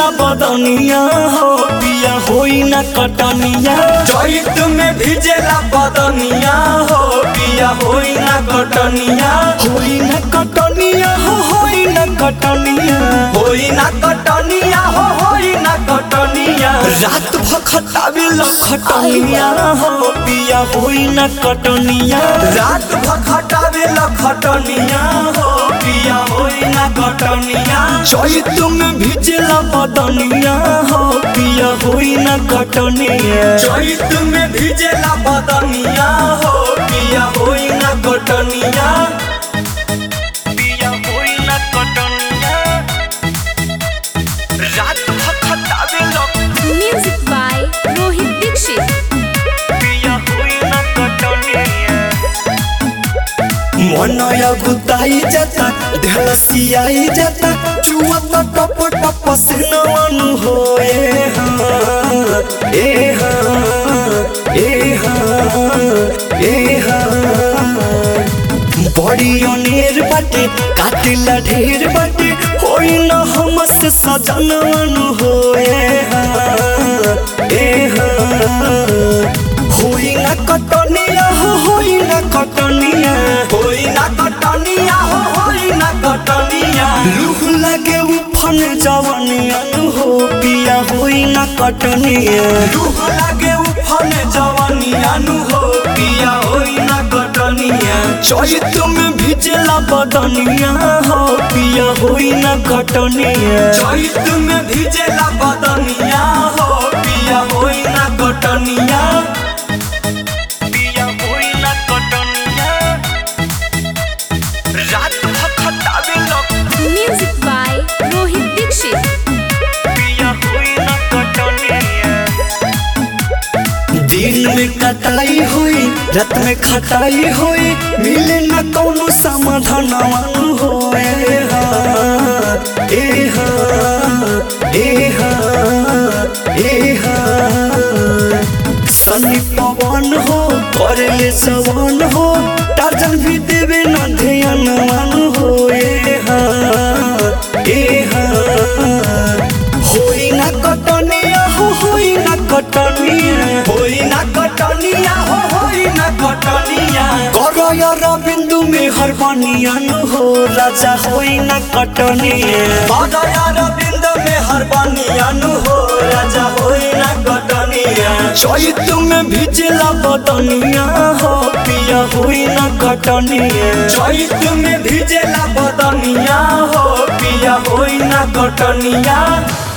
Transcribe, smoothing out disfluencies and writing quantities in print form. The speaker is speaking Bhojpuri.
बदनिया हो पिया होई ना कटनिया। चैत में भिजेला बदनिया हो पिया होई ना कटनिया। होई ना कटनिया हो होई ना कटनिया। होई ना कटनिया हो होई ना कटनिया। रात भखतावे लखटनिया हो पिया होई ना कटनिया। रात भखतावे लखटनिया हो पिया होई ना कटनिया। चैत में भिजेला बदनिया हो पिया होई ना कटनिया। चैत में भिजेला बदनिया हो पिया होई ना कटनिया। पिया होई ना कटनिया। रात भखतावे Music by Rohit Dixit. पिया होई ना कटनिया। मनया गुताई जाता ढलसियाई जाता चुवत टप टप सिनवन होए हाँ ए हाँ ए हाँ ए हाँ। बड़ी अनेर बाटे काटिला ढेर बाटे होई न हमसे सजनवन होए हाँ ए हाँ। होई ना कटनिया हो होई ना कटनिया। होई ना कटनिया हो होई ना कटनिया। लूह लगे उफन जवनिया हो पिया होई ना कटनिया। लूह लगे उफन जवनिया हो पिया होई ना कटनिया। चैत में भिजेला बदनिया हो पिया होई ना कटनिया। चैत में भिजेला बदनिया हो पिया होई ना कटनिया। पिया होई ना कटनिया। रात भखतावे Music by Rohit Dixit. पिया होई ना कटनिया। दिन में कटाई होई रात में खटाई होई मिले न कौनो समाधान होए हाँ ए हाँ ए हाँ ए हाँ। सनी पवन हो करले सवन हो टार्जन भी देवे न ध्यान मान होए हाँ ए हाँ। होई ना कटनिया हो होई ना कटनिया। होई ना कटनिया हो होई ना कटनिया। करया रविंदु में हर बनियान हो राजा होई ना कटनिया। करया रविंदु में हर बनियान हो राजा होई ना कटनिया। चैत में भिजेला बदनिया हो पिया होई ना कटनिया। चैत में भिजेला बदनिया हो पिया होई ना कटनिया।